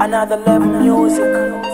Another level music.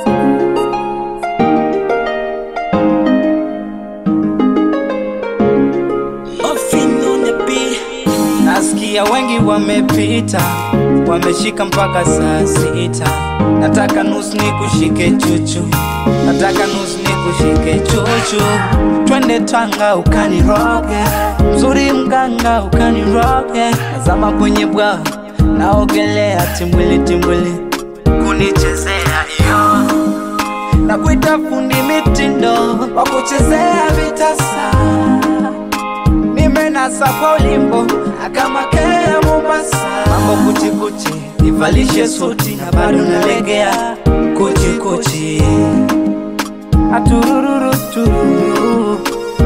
Nasikia wengi wamepita, wameshika mpaka saa 6. Nataka nusu nikushike chuchu, nataka nusu nikushike chuchu. Twende Tanga ukaniroge, mzuri mganga ukaniroge. Nazama kwenye bwawa, naogelea timbwili timbwili, kunichezea iyo. Nakuita fundi mitindo, wakuchezea vitasa. Nimenasa kwa ulimbo, kama kea Mombasa. Mambo kuchi kuchi, nivalishe suti na bado nalegea. Kuchi kuchi, aturururu tururu.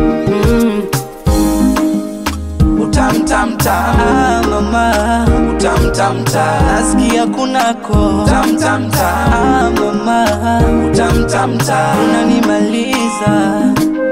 Utam tam tam mama, utam tam tam. Nasikia kunako utam tam tam mama, utam tam tam. Unanimaliza.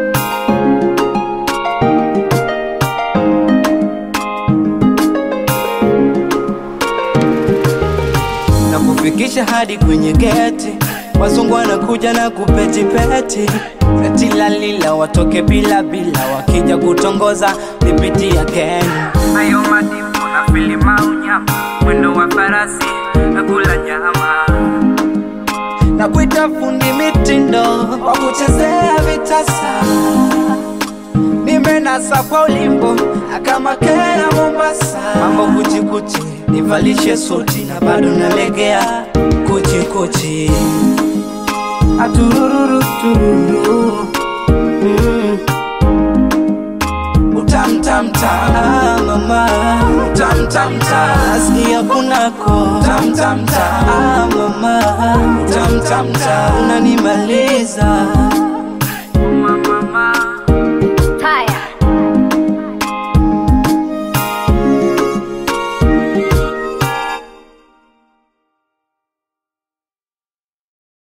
Kufikisha hadi kwenye geti, wazungu wanakuja na kupeti peti. Seti lalila watoke bila bila, wakija kutongoza nipitia Kenya. Ayo madimu na filima unyama, mwendo wa farasi na kula nyama. Nakuita fundi mitindo, wakuchezea vitasa. Nimenasa kwa ulimbo, kama kea Mombasa. Mambo kuchi kuchi, nivalishe suti na bado nalegea. Kuchi kuchi, atururu tururu. Utam tam tam mama, utam tam tam. Nasikia kunako utam tam tam mama, utam tam tam. Unanimaliza.